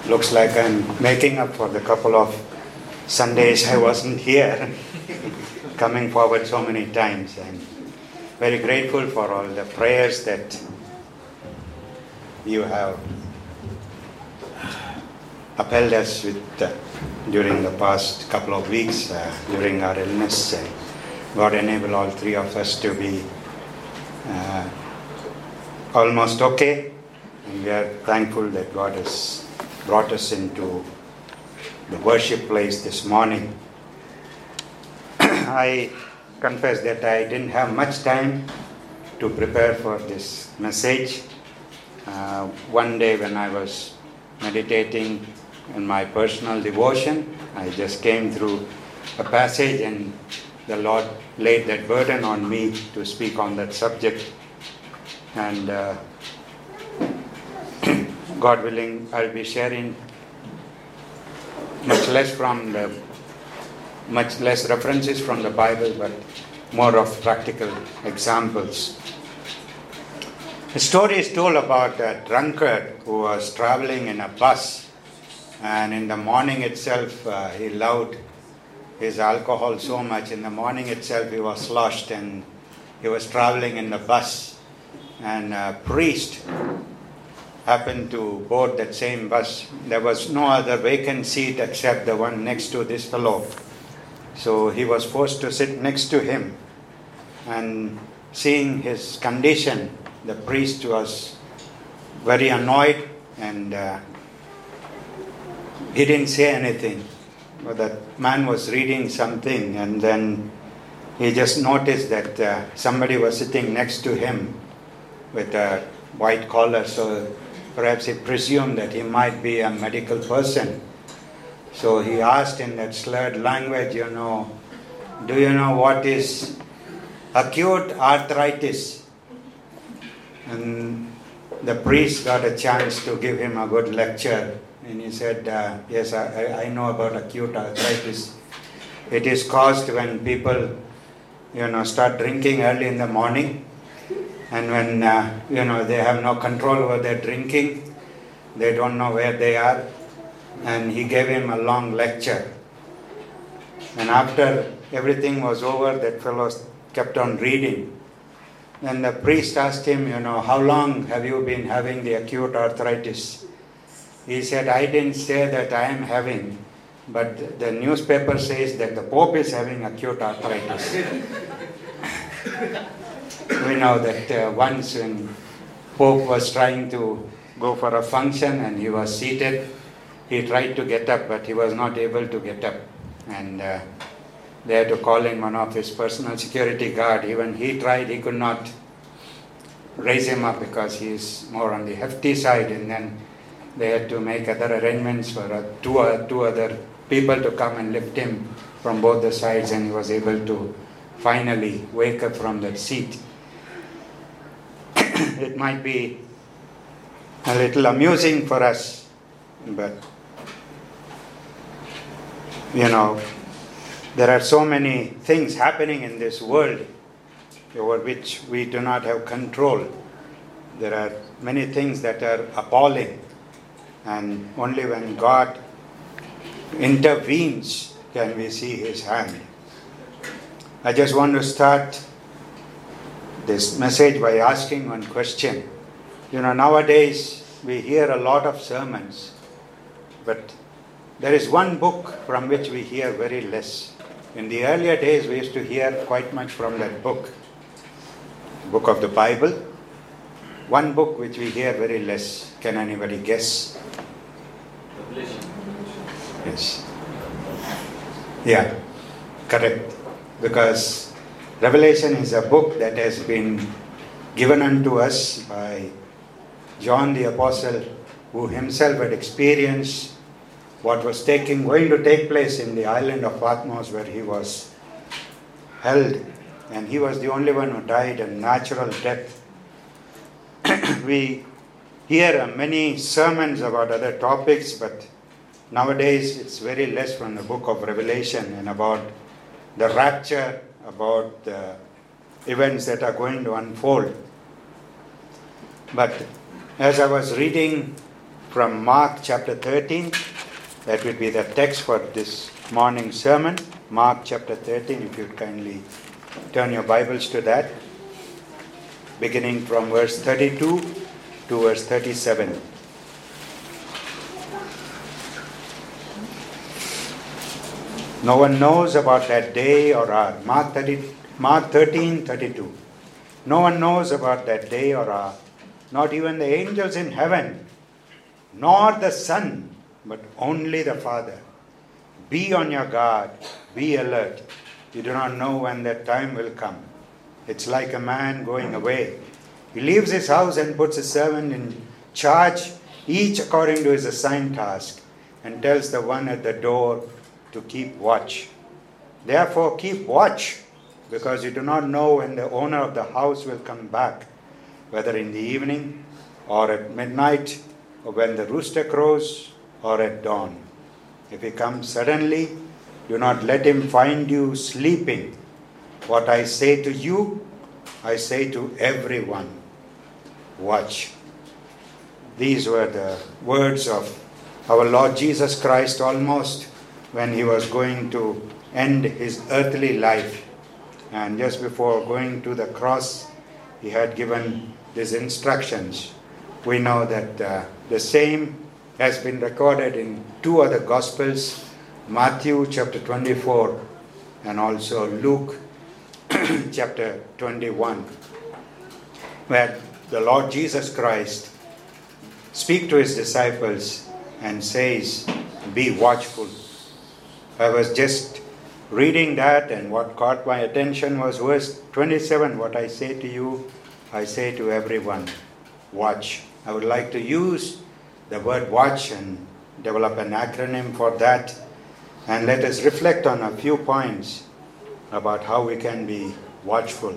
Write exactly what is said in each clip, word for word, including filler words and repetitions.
Looks like I'm making up for the couple of Sundays I wasn't here, coming forward so many times. I'm very grateful for all the prayers that you have upheld us with uh, during the past couple of weeks uh, during our illness. And God enable all three of us to be uh, almost okay. And we are thankful that God has brought us into the worship place this morning. I confess that I didn't have much time to prepare for this message. Uh, one day when I was meditating in my personal devotion, I just came through a passage and the Lord laid that burden on me to speak on that subject. And uh, God willing, I'll be sharing much less from the, much less references from the Bible, but more of practical examples. A story is told about a drunkard who was traveling in a bus, and in the morning itself uh, he loved his alcohol so much. In the morning itself he was sloshed, and he was traveling in the bus, and a priest happened to board that same bus. There was no other vacant seat except the one next to this fellow. So he was forced to sit next to him. And seeing his condition, the priest was very annoyed, and uh, he didn't say anything. But that man was reading something, and then he just noticed that uh, somebody was sitting next to him with a white collar. So perhaps he presumed that he might be a medical person. So he asked in that slurred language, you know, do you know what is acute arthritis? And the priest got a chance to give him a good lecture. And he said, uh, yes, I, I know about acute arthritis. It is caused when people, you know, start drinking early in the morning. And when, uh, you know, they have no control over their drinking, they don't know where they are. And he gave him a long lecture. And after everything was over, that fellow kept on reading. And the priest asked him, you know, how long have you been having the acute arthritis? He said, I didn't say that I am having, but the newspaper says that the Pope is having acute arthritis. We know that uh, once when Pope was trying to go for a function and he was seated, he tried to get up, but he was not able to get up. And uh, they had to call in one of his personal security guard. Even he tried, he could not raise him up because he is more on the hefty side. And then they had to make other arrangements for uh, two, uh, two other people to come and lift him from both the sides, and he was able to finally wake up from that seat. It might be a little amusing for us, but you know, there are so many things happening in this world over which we do not have control. There are many things that are appalling, and only when God intervenes can we see His hand. I just want to start this message by asking one question. You know, nowadays we hear a lot of sermons, but there is one book from which we hear very less. In the earlier days we used to hear quite much from that book, book of the Bible. One book which we hear very less. Can anybody guess? Revelation. Yes. Yeah, correct. Because Revelation is a book that has been given unto us by John the Apostle, who himself had experienced what was taking, going to take place in the island of Patmos, where he was held. And he was the only one who died a natural death. We hear many sermons about other topics, but nowadays it's very less from the book of Revelation and about the rapture, about the events that are going to unfold. But as I was reading from Mark chapter thirteen. That would be the text for this morning's sermon. Mark chapter thirteen, if you'd kindly turn your Bibles to that. Beginning from verse thirty-two to verse thirty-seven. No one knows about that day or hour. Mark, thirty, Mark thirteen, thirty-two. No one knows about that day or hour, not even the angels in heaven, nor the Son, but only the Father. Be on your guard, be alert. You do not know when that time will come. It's like a man going away. He leaves his house and puts a servant in charge, each according to his assigned task, and tells the one at the door to keep watch. Therefore keep watch, because you do not know when the owner of the house will come back, whether in the evening or at midnight, or when the rooster crows or at dawn. If he comes suddenly, do not let him find you sleeping. What I say to you, I say to everyone, watch. These were the words of our Lord Jesus Christ almost when he was going to end his earthly life. And just before going to the cross, he had given these instructions. We know that uh, the same has been recorded in two other Gospels, Matthew chapter twenty-four and also Luke chapter twenty-one, where the Lord Jesus Christ speaks to his disciples and says, be watchful. I was just reading that, and what caught my attention was verse twenty-seven. What I say to you, I say to everyone, watch. I would like to use the word watch and develop an acronym for that. And let us reflect on a few points about how we can be watchful.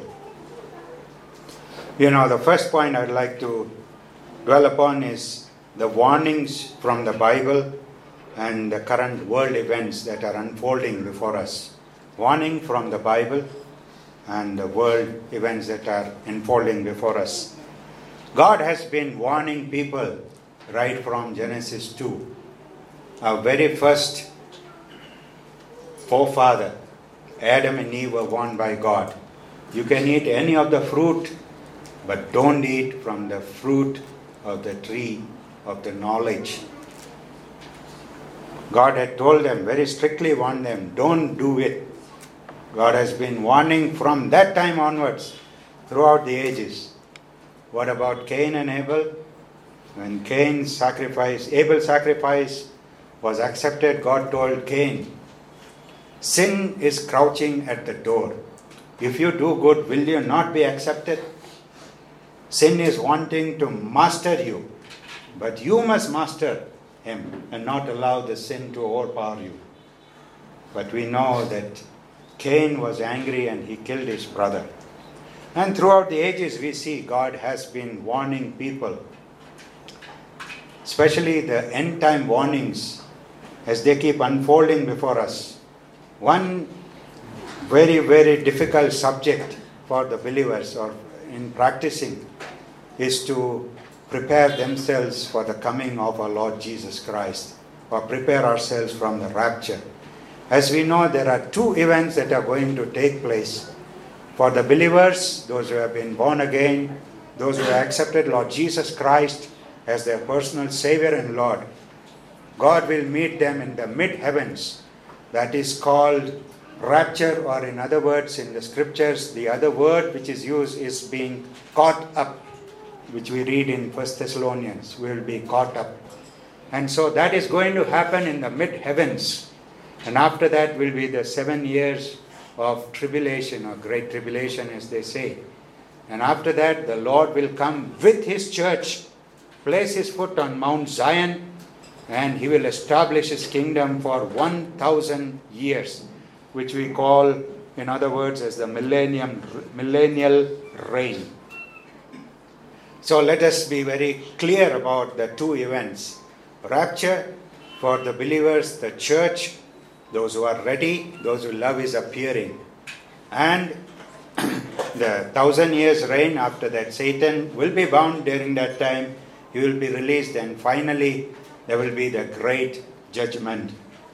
You know, the first point I'd like to dwell upon is the warnings from the Bible and the current world events that are unfolding before us. Warning from the Bible and the world events that are unfolding before us. God has been warning people right from Genesis two. Our very first forefather, Adam and Eve, were warned by God. You can eat any of the fruit, but don't eat from the fruit of the tree of the knowledge. God had told them, very strictly warned them, don't do it. God has been warning from that time onwards, throughout the ages. What about Cain and Abel? When Cain's sacrifice, Abel's sacrifice was accepted, God told Cain, sin is crouching at the door. If you do good, will you not be accepted? Sin is wanting to master you, but you must master him and not allow the sin to overpower you. But we know that Cain was angry and he killed his brother. And throughout the ages we see God has been warning people, especially the end time warnings as they keep unfolding before us. One very, very difficult subject for the believers or in practicing is to prepare themselves for the coming of our Lord Jesus Christ, or prepare ourselves from the rapture. As we know, there are two events that are going to take place. For the believers, those who have been born again, those who have accepted Lord Jesus Christ as their personal Savior and Lord, God will meet them in the mid-heavens. That is called rapture, or in other words, in the scriptures, the other word which is used is being caught up, which we read in First Thessalonians. We will be caught up. And so that is going to happen in the mid-heavens. And after that will be the seven years of tribulation, or great tribulation as they say. And after that the Lord will come with his church, place his foot on Mount Zion, and he will establish his kingdom for one thousand years, which we call, in other words, as the millennium, millennial reign. So let us be very clear about the two events. Rapture for the believers, the church, those who are ready, those who love his appearing. And the thousand years reign, after that Satan will be bound during that time. he will be released, and finally there will be the great judgment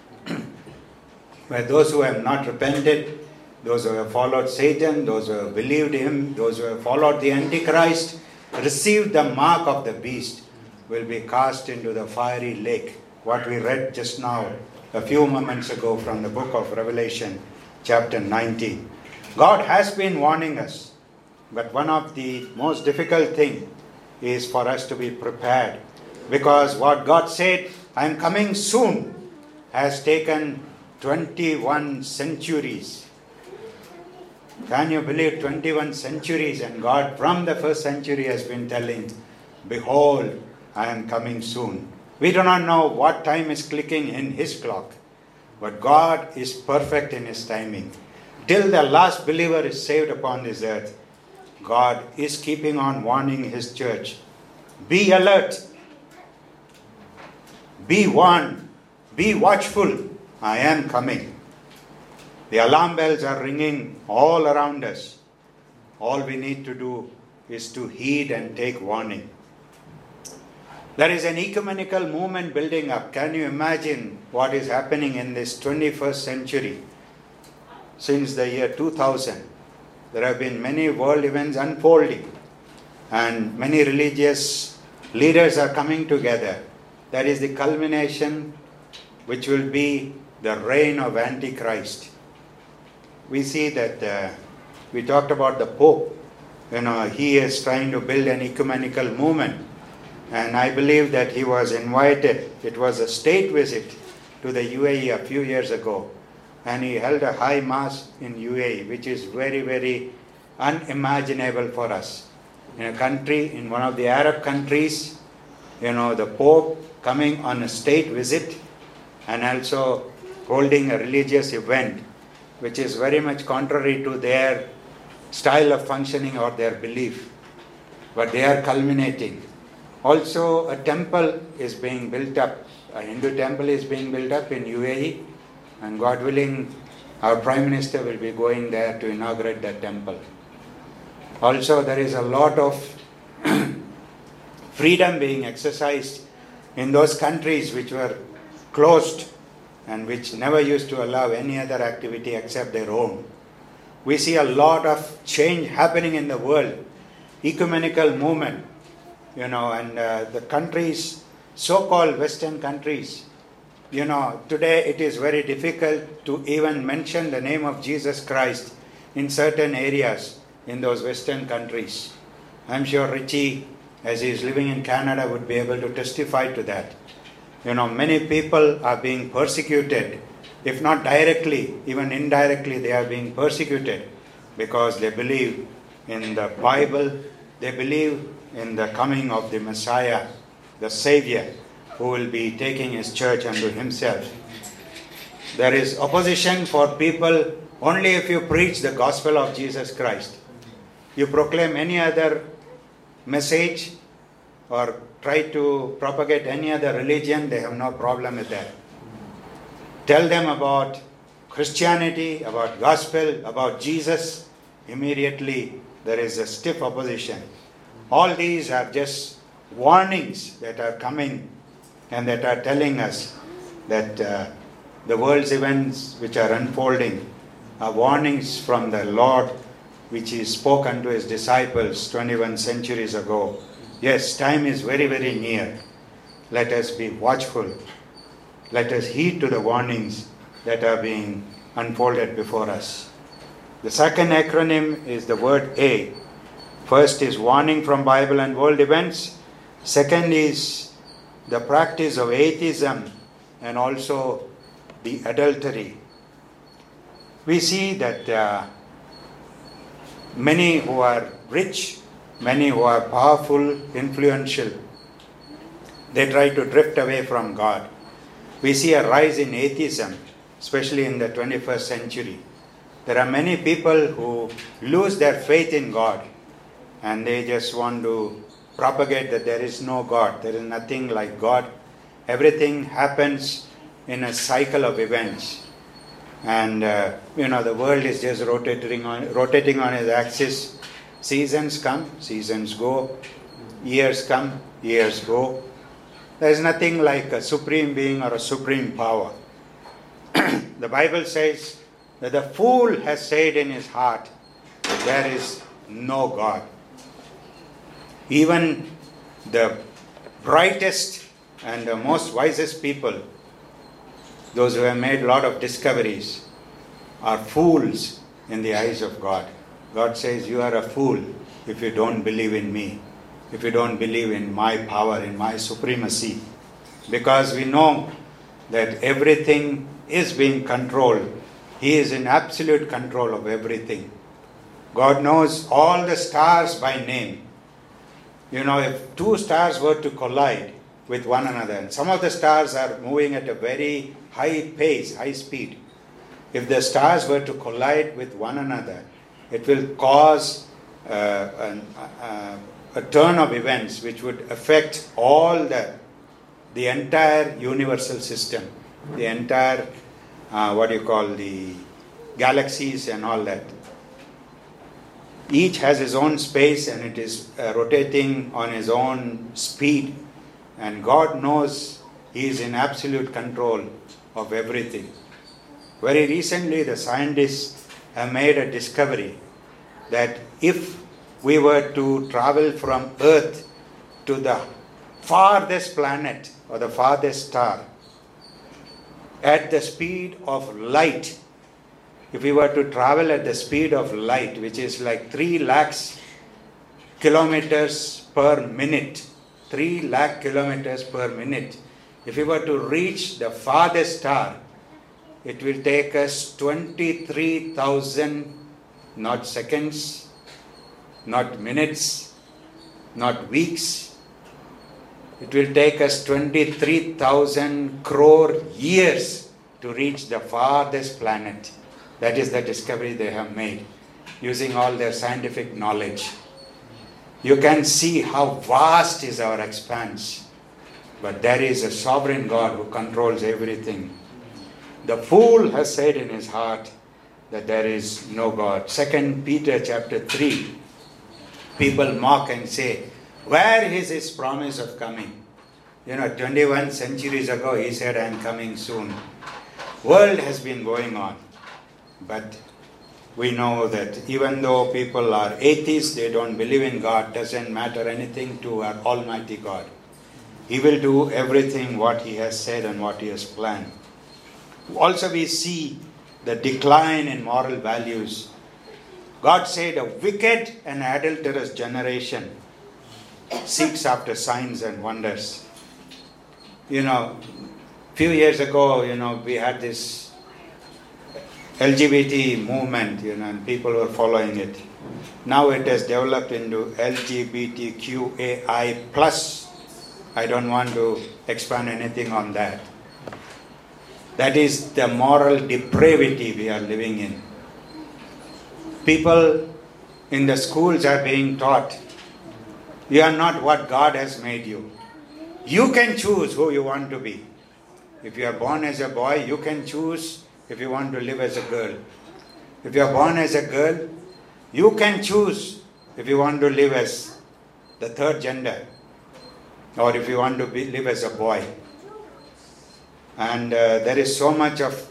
where those who have not repented, those who have followed Satan, those who have believed him, those who have followed the Antichrist, received the mark of the beast, will be cast into the fiery lake. What we read just now, a few moments ago from the book of Revelation, chapter nineteen. God has been warning us, but one of the most difficult things is for us to be prepared, because what God said, I am coming soon, has taken twenty-one centuries. Can you believe twenty-one centuries? And God from the first century has been telling, behold, I am coming soon. We do not know what time is clicking in his clock, but God is perfect in his timing. Till the last believer is saved upon this earth, God is keeping on warning his church. Be alert. Be warned. Be watchful. I am coming. The alarm bells are ringing all around us. All we need to do is to heed and take warning. There is an ecumenical movement building up. Can you imagine what is happening in this twenty-first century? Since the year two thousand, there have been many world events unfolding, and many religious leaders are coming together. That is the culmination, which will be the reign of Antichrist. We see that uh, we talked about the Pope. You know, he is trying to build an ecumenical movement. And I believe that he was invited. It was a state visit to the U A E a few years ago. And he held a high mass in U A E, which is very, very unimaginable for us. In a country, in one of the Arab countries, you know, the Pope coming on a state visit and also holding a religious event, which is very much contrary to their style of functioning or their belief. But they are culminating. Also, a temple is being built up. A Hindu temple is being built up in U A E. And God willing, our Prime Minister will be going there to inaugurate that temple. Also, there is a lot of freedom being exercised in those countries which were closed and which never used to allow any other activity except their own. We see a lot of change happening in the world. Ecumenical movement, you know, and uh, the countries, so-called Western countries, you know, today it is very difficult to even mention the name of Jesus Christ in certain areas in those Western countries. I'm sure Richie, as he is living in Canada, would be able to testify to that. You know, many people are being persecuted. If not directly, even indirectly, they are being persecuted because they believe in the Bible. They believe in the coming of the Messiah, the Savior, who will be taking his church unto himself. There is opposition for people only if you preach the gospel of Jesus Christ. You proclaim any other message or try to propagate any other religion, they have no problem with that. Tell them about Christianity, about gospel, about Jesus, immediately there is a stiff opposition. All these are just warnings that are coming and that are telling us that uh, the world's events which are unfolding are warnings from the Lord, which he spoke unto his disciples twenty-one centuries ago. Yes, time is very, very near. Let us be watchful. Let us heed to the warnings that are being unfolded before us. The second acronym is the word A. First is warning from Bible and world events. Second is the practice of atheism and also the adultery. We see that uh, many who are rich, many who are powerful, influential, they try to drift away from God. We see a rise in atheism, especially in the twenty-first century. There are many people who lose their faith in God and they just want to propagate that there is no God, there is nothing like God. Everything happens in a cycle of events. And, uh, you know, the world is just rotating on, rotating on its axis. Seasons come, seasons go. Years come, years go. There is nothing like a supreme being or a supreme power. The Bible says that the fool has said in his heart that there is no God. Even the brightest and the most wisest people, those who have made a lot of discoveries, are fools in the eyes of God. God says, you are a fool if you don't believe in me, if you don't believe in my power, in my supremacy. Because we know that everything is being controlled. He is in absolute control of everything. God knows all the stars by name. You know, if two stars were to collide with one another, and some of the stars are moving at a very high pace, high speed. If the stars were to collide with one another, it will cause uh, an, uh, a turn of events which would affect all the, the entire universal system, the entire, uh, what do you call, the galaxies and all that. Each has his own space and it is uh, rotating on his own speed. And God knows He is in absolute control of everything. Very recently, the scientists have made a discovery that if we were to travel from Earth to the farthest planet or the farthest star at the speed of light, if we were to travel at the speed of light, which is like three lakhs kilometers per minute, three lakh kilometers per minute, if we were to reach the farthest star, it will take us twenty-three thousand, not seconds, not minutes, not weeks. It will take us twenty-three thousand crore years to reach the farthest planet. That is the discovery they have made using all their scientific knowledge. You can see how vast is our expanse. But there is a sovereign God who controls everything. The fool has said in his heart that there is no God. Second Peter chapter three, people mock and say, where is his promise of coming? You know, twenty-one centuries ago he said, I am coming soon. World has been going on. But we know that even though people are atheists, they don't believe in God, doesn't matter anything to our Almighty God. He will do everything what He has said and what He has planned. Also we see the decline in moral values. God said a wicked and adulterous generation seeks after signs and wonders. You know, few years ago, you know, we had this L G B T movement, you know, and people were following it. Now it has developed into L G B T Q A I plus. I don't want to expand anything on that. That is the moral depravity we are living in. People in the schools are being taught, you are not what God has made you. You can choose who you want to be. If you are born as a boy, you can choose if you want to live as a girl. If you are born as a girl, you can choose if you want to live as the third gender, or if you want to be, live as a boy. And uh, there is so much of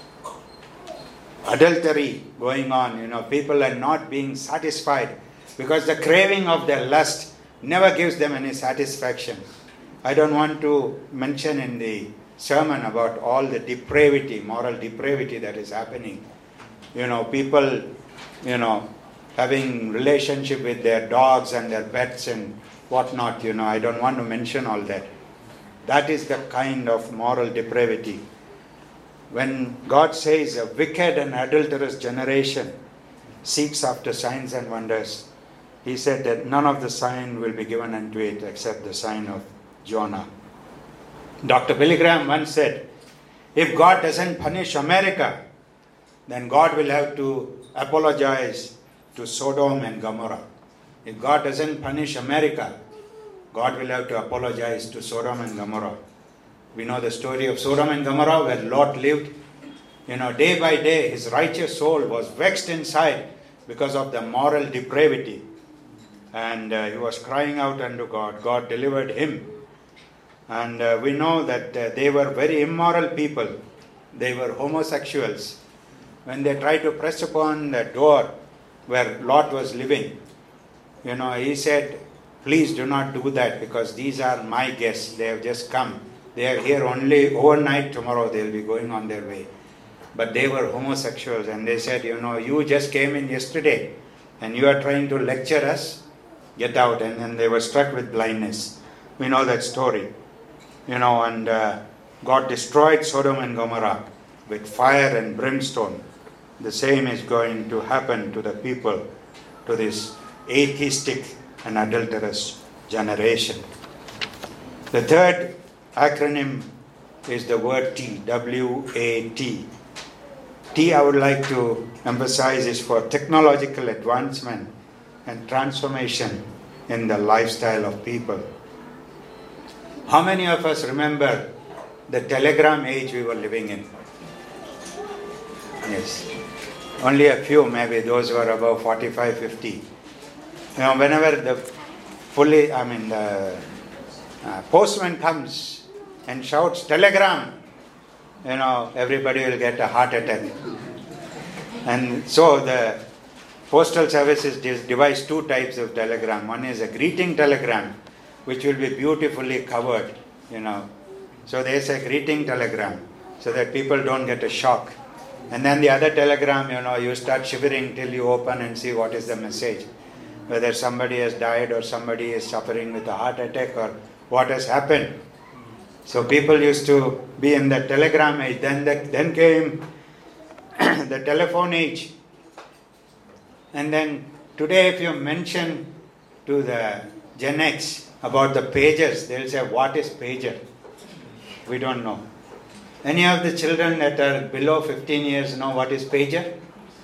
adultery going on. You know, people are not being satisfied because the craving of their lust never gives them any satisfaction. I don't want to mention in the sermon about all the depravity, moral depravity that is happening. You know, people, you know, having relationship with their dogs and their pets and whatnot, you know, I don't want to mention all that. That is the kind of moral depravity. When God says a wicked and adulterous generation seeks after signs and wonders, He said that none of the sign will be given unto it except the sign of Jonah. Doctor Billy Graham once said, if God doesn't punish America, then God will have to apologize to Sodom and Gomorrah. If God doesn't punish America, God will have to apologize to Sodom and Gomorrah. We know the story of Sodom and Gomorrah where Lot lived. You know, day by day his righteous soul was vexed inside because of the moral depravity. and uh, he was crying out unto God. God delivered him. And uh, we know that uh, they were very immoral people. They were homosexuals. When they tried to press upon the door where Lot was living, you know, he said, please do not do that, because these are my guests. They have just come. They are here only overnight. Tomorrow they will be going on their way. But they were homosexuals, and they said, you know, you just came in yesterday and you are trying to lecture us. Get out. And then they were struck with blindness. We know that story. You know, and uh, God destroyed Sodom and Gomorrah with fire and brimstone. The same is going to happen to the people, to this atheistic and adulterous generation. The third acronym is the word T, W A T. T, I would like to emphasize, is for technological advancement and transformation in the lifestyle of people. How many of us remember the telegram age we were living in? Yes. Only a few, maybe those who are above forty-five, fifty. You know, whenever the fully, I mean, the uh, postman comes and shouts, telegram, you know, everybody will get a heart attack. And so the postal services devised two types of telegram. One is a greeting telegram, which will be beautifully covered, you know. So there's a greeting telegram, so that people don't get a shock. And then the other telegram, you know, you start shivering till you open and see what is the message. Whether somebody has died or somebody is suffering with a heart attack or what has happened. So people used to be in the telegram age. Then, the, then came the telephone age. And then today if you mention to the Gen X about the pagers, they'll say, what is pager? We don't know. Any of the children that are below fifteen years know what is pager?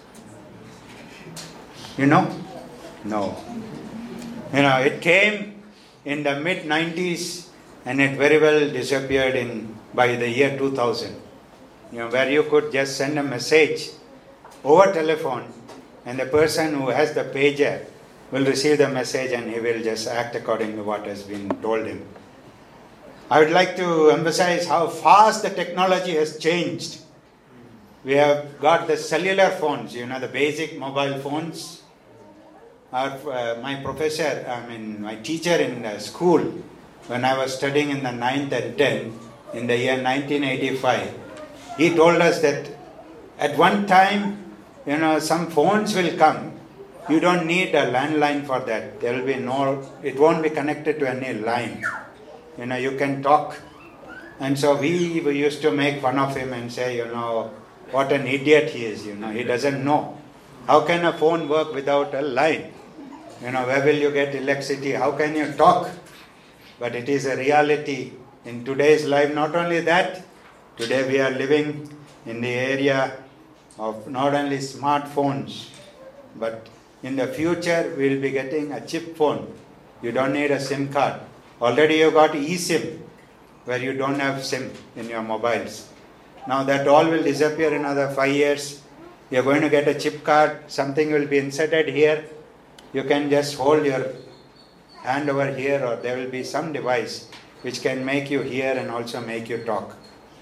You know? No. You know, it came in the mid nineties and it very well disappeared in by the year two thousand. You know, where you could just send a message over telephone and the person who has the pager will receive the message and he will just act according to what has been told him. I would like to emphasize how fast the technology has changed. We have got the cellular phones, you know, the basic mobile phones. Our, uh, my professor, I mean, my teacher in the school, when I was studying in the ninth and tenth, in the year nineteen eighty-five, he told us that at one time, you know, some phones will come. You don't need a landline for that. There will be no, it won't be connected to any line. You know, you can talk. And so we, we used to make fun of him and say, you know, what an idiot he is, you know, he doesn't know. How can a phone work without a line? You know, where will you get electricity? How can you talk? But it is a reality in today's life. Not only that, today we are living in the area of not only smartphones, but in the future we will be getting a chip phone. You don't need a SIM card. Already you got eSIM, where you don't have SIM in your mobiles. Now that all will disappear in another five years. You're going to get a chip card, something will be inserted here. You can just hold your hand over here, or there will be some device which can make you hear and also make you talk.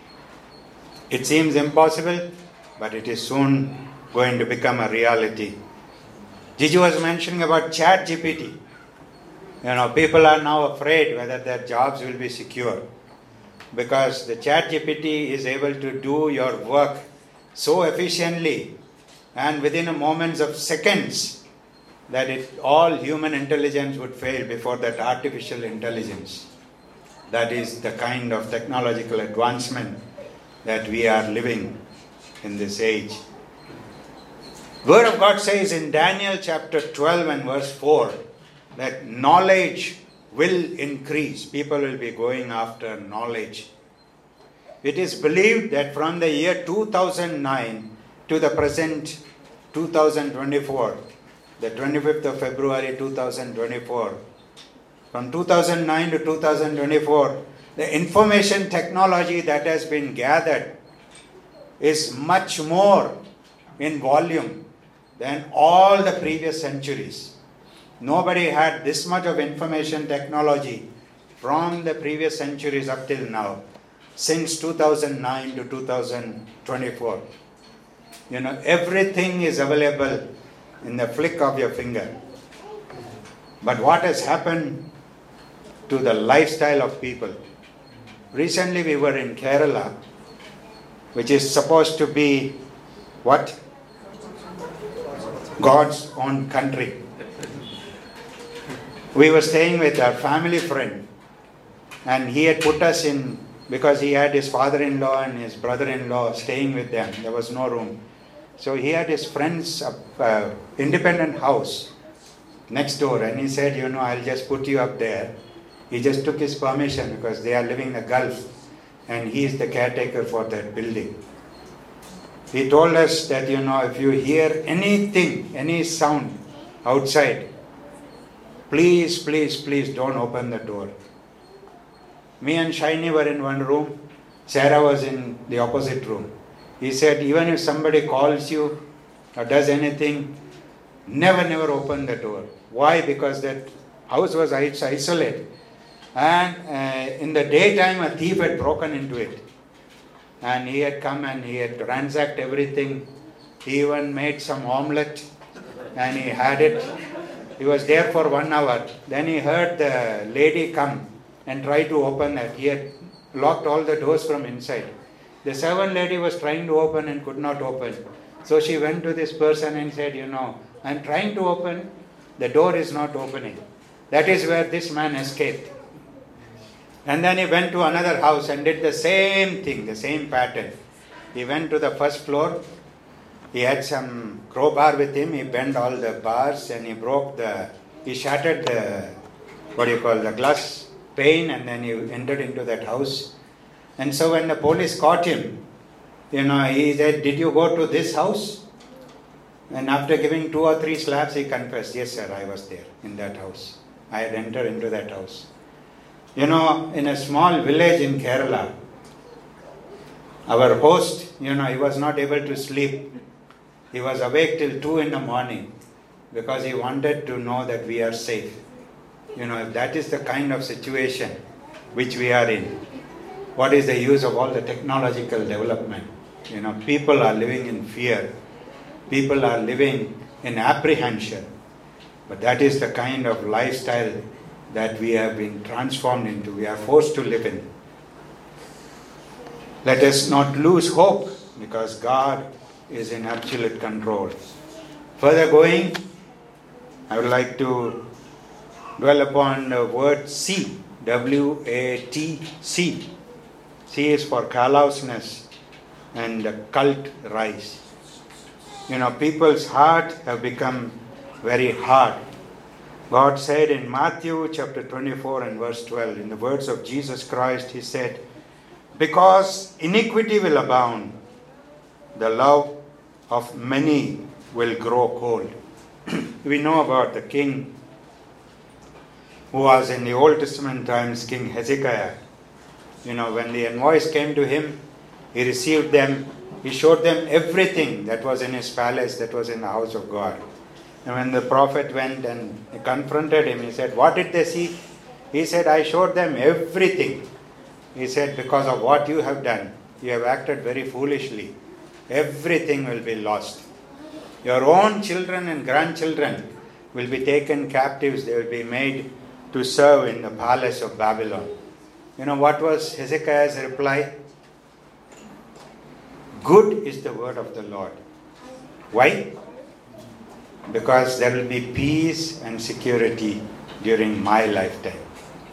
It seems impossible, but it is soon going to become a reality. Jiju was mentioning about Chat G P T. You know, people are now afraid whether their jobs will be secure, because the Chat G P T is able to do your work so efficiently and within a moments of seconds that it, all human intelligence would fail before that artificial intelligence. That is the kind of technological advancement that we are living in this age. Word of God says in Daniel chapter twelve and verse four, that knowledge will increase. People will be going after knowledge. It is believed that from the year two thousand nine to the present two thousand twenty-four, the twenty-fifth of February two thousand twenty-four, from two thousand nine to two thousand twenty-four, the information technology that has been gathered is much more in volume than all the previous centuries. Nobody had this much of information technology from the previous centuries up till now, since two thousand nine to two thousand twenty-four. You know, everything is available in the flick of your finger. But what has happened to the lifestyle of people? Recently we were in Kerala, which is supposed to be what? God's own country. We were staying with our family friend, and he had put us in, because he had his father-in-law and his brother-in-law staying with them. There was no room. So he had his friend's uh, independent house next door, and he said, you know, I'll just put you up there. He just took his permission because they are living in the Gulf, and he is the caretaker for that building. He told us that, you know, if you hear anything, any sound outside, please, please, please don't open the door. Me and Shiny were in one room. Sarah was in the opposite room. He said, even if somebody calls you or does anything, never, never open the door. Why? Because that house was isolated. And uh, in the daytime, a thief had broken into it. And he had come and he had ransacked everything. He even made some omelette and he had it. He was there for one hour. Then he heard the lady come and try to open it. He had locked all the doors from inside. The servant lady was trying to open and could not open. So she went to this person and said, you know, I'm trying to open, the door is not opening. That is where this man escaped. And then he went to another house and did the same thing, the same pattern. He went to the first floor. He had some crowbar with him. He bent all the bars and he broke the, he shattered the, what do you call, the glass pane, and then he entered into that house. And so when the police caught him, you know, he said, did you go to this house? And after giving two or three slaps, he confessed, yes sir, I was there in that house. I had entered into that house. You know, in a small village in Kerala, our host, you know, he was not able to sleep. He was awake till two in the morning because he wanted to know that we are safe. You know, if that is the kind of situation which we are in, what is the use of all the technological development? You know, people are living in fear. People are living in apprehension. But that is the kind of lifestyle that we have been transformed into. We are forced to live in. Let us not lose hope because God is in absolute control. Further going, I would like to dwell upon the word C, W A T C. C is for callousness and the cult rise. You know, people's heart have become very hard. God said in Matthew chapter twenty-four and verse twelve, in the words of Jesus Christ, He said, because iniquity will abound, the love of many will grow cold. We know about the king who was in the Old Testament times, King Hezekiah. You know, when the envoys came to him, he received them, he showed them everything that was in his palace, that was in the house of God. And when the prophet went and confronted him, he said, what did they see? He said, I showed them everything. He said, because of what you have done, you have acted very foolishly. Everything will be lost. Your own children and grandchildren will be taken captives. They will be made to serve in the palace of Babylon. You know what was Hezekiah's reply? Good is the word of the Lord. Why? Because there will be peace and security during my lifetime.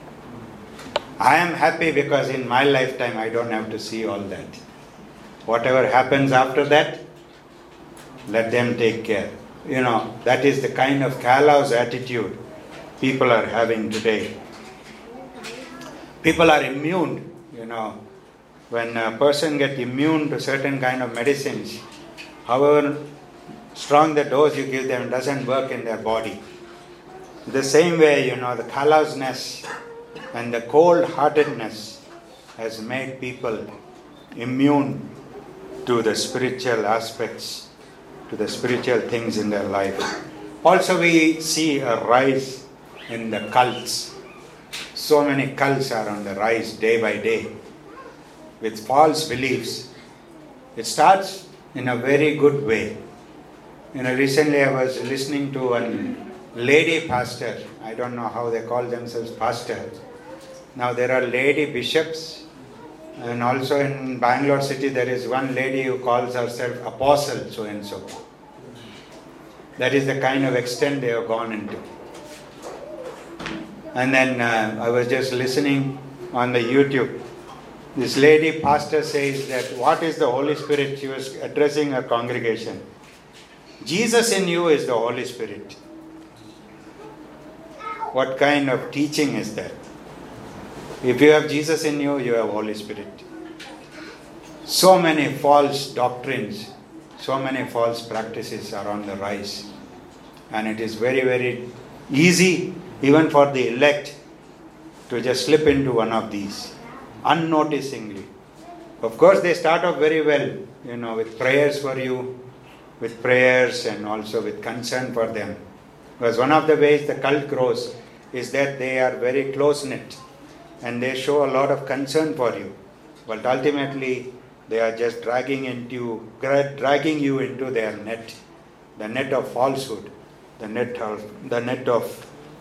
I am happy because in my lifetime I don't have to see all that. Whatever happens after that, let them take care. You know, that is the kind of callous attitude people are having today. People are immune, you know. When a person gets immune to certain kind of medicines, however strong the dose you give them doesn't work in their body. The same way, you know, the callousness and the cold-heartedness has made people immune to the spiritual aspects, to the spiritual things in their life. Also we see a rise in the cults. So many cults are on the rise day by day with false beliefs. It starts in a very good way. You know, recently I was listening to a lady pastor. I don't know how they call themselves pastors. Now there are lady bishops, and also in Bangalore city there is one lady who calls herself apostle so and so. That is the kind of extent they have gone into. And then uh, I was just listening on the YouTube. This lady pastor says that what is the Holy Spirit? She was addressing her congregation. Jesus in you is the Holy Spirit. What kind of teaching is that? If you have Jesus in you, you have Holy Spirit. So many false doctrines, so many false practices are on the rise. And it is very, very easy even for the elect to just slip into one of these unnoticingly. Of course, they start off very well, you know, with prayers for you, with prayers and also with concern for them. Because one of the ways the cult grows is that they are very close-knit and they show a lot of concern for you. But ultimately, they are just dragging into dragging you into their net, the net of falsehood, the net of the net of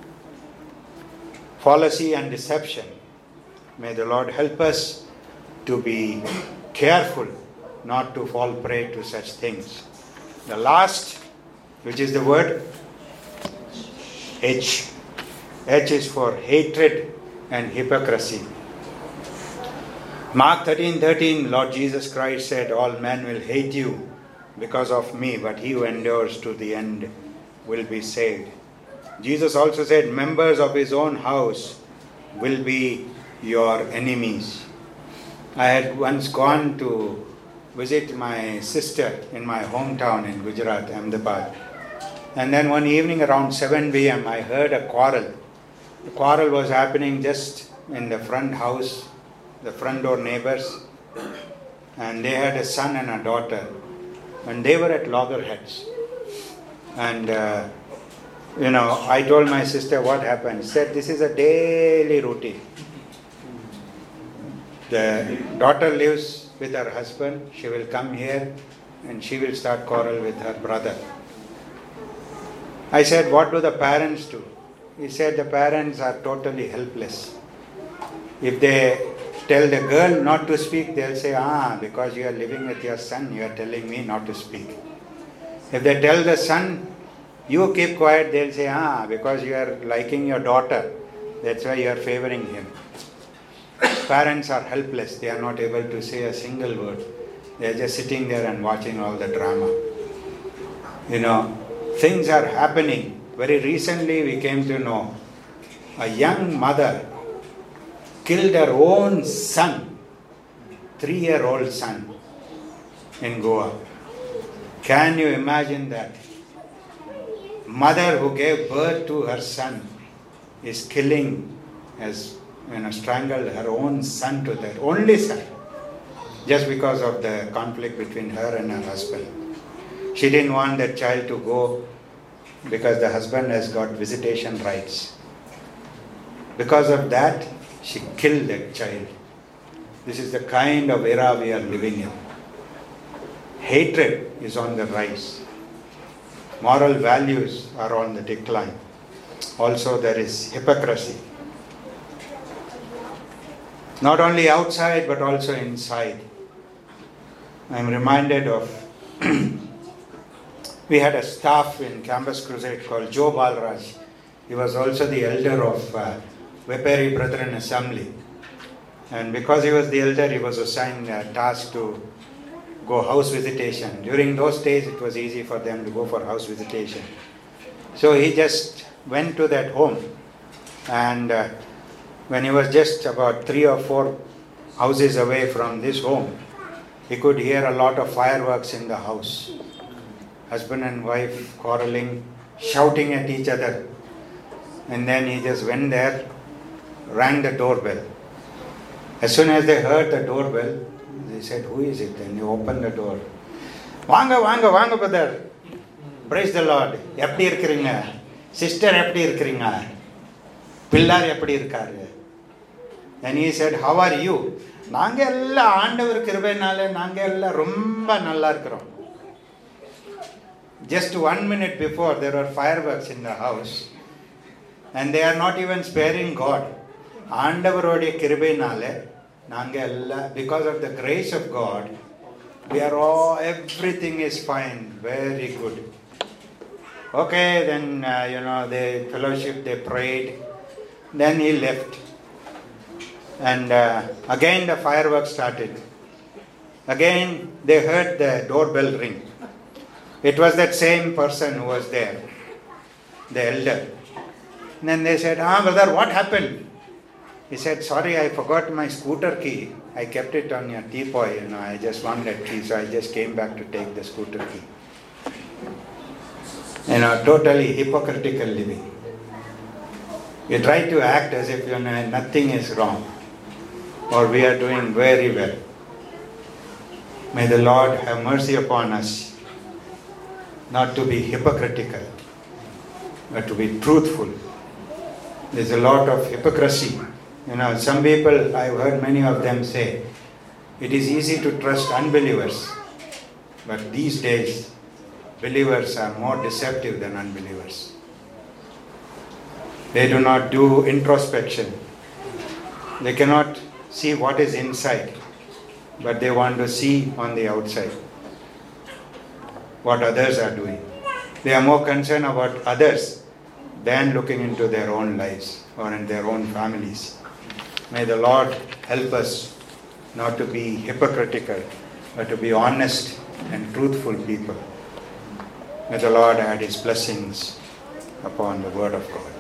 fallacy and deception. May the Lord help us to be careful not to fall prey to such things. The last, which is the word H. H is for hatred and hypocrisy. Mark thirteen thirteen, Lord Jesus Christ said, all men will hate you because of me, but he who endures to the end will be saved. Jesus also said, members of his own house will be your enemies. I had once gone to visit my sister in my hometown in Gujarat, Ahmedabad. And then one evening around seven p.m. I heard a quarrel. The quarrel was happening just in the front house, the front door neighbors. And they had a son and a daughter. And they were at loggerheads. And, uh, you know, I told my sister what happened. She said, this is a daily routine. The daughter lives with her husband. She will come here and she will start quarrel with her brother. I said, what do the parents do? He said, the parents are totally helpless. If they tell the girl not to speak, they'll say, ah, because you are living with your son, you are telling me not to speak. If they tell the son, you keep quiet, they'll say, ah, because you are liking your daughter, that's why you are favoring him. Parents are helpless. They are not able to say a single word. They are just sitting there and watching all the drama. You know, things are happening. Very recently we came to know a young mother killed her own son, three-year-old son in Goa. Can you imagine that? Mother who gave birth to her son is killing, has you know, strangled her own son to their only son, just because of the conflict between her and her husband. She didn't want that child to go because the husband has got visitation rights. Because of that, she killed that child. This is the kind of era we are living in. Hatred is on the rise. Moral values are on the decline. Also there is hypocrisy. Not only outside but also inside. I am reminded of we had a staff in Campus Crusade called Joe Balraj. He was also the elder of uh, Veperi Brethren Assembly. And because he was the elder, he was assigned a task to go house visitation. During those days, it was easy for them to go for house visitation. So he just went to that home. And uh, when he was just about three or four houses away from this home, he could hear a lot of fireworks in the house. Husband and wife quarreling, shouting at each other. And then he just went there, rang the doorbell. As soon as they heard the doorbell, they said, who is it? And he opened the door. Vanga, vanga, vanga, brother. Praise the Lord. எப்படி இருக்கிறீங்க? Sister எப்படி இருக்கிறீங்க? பிள்ளார் எப்படி இருக்காரு? And he said, how are you? நாங்க எல்லாம் ஆண்டவர் கிருபையினால நாங்க எல்லாம் ரொம்ப நல்லா இருக்கிறோம். Just one minute before there were fireworks in the house and they are not even sparing God. ஆண்டவருடைய கிருபையினால நாங்க எல்லாம், because of the grace of God, we are all, everything is fine, very good. Okay, then uh, you know, they fellowship, they prayed, then he left. And uh, again the fireworks started. Again they heard the doorbell ring. It was that same person who was there, the elder. And then they said, ah brother, what happened? He said, sorry, I forgot my scooter key. I kept it on your teapoy, you know, I just wanted that key, so I just came back to take the scooter key. You know, totally hypocritical living. You try to act as if, you know, nothing is wrong, or we are doing very well. May the Lord have mercy upon us, not to be hypocritical, but to be truthful. There's a lot of hypocrisy. You know, some people, I've heard many of them say, it is easy to trust unbelievers, but these days, believers are more deceptive than unbelievers. They do not do introspection. They cannot see what is inside, but they want to see on the outside what others are doing. They are more concerned about others than looking into their own lives or in their own families. May the Lord help us not to be hypocritical, but to be honest and truthful people. May the Lord add His blessings upon the Word of God.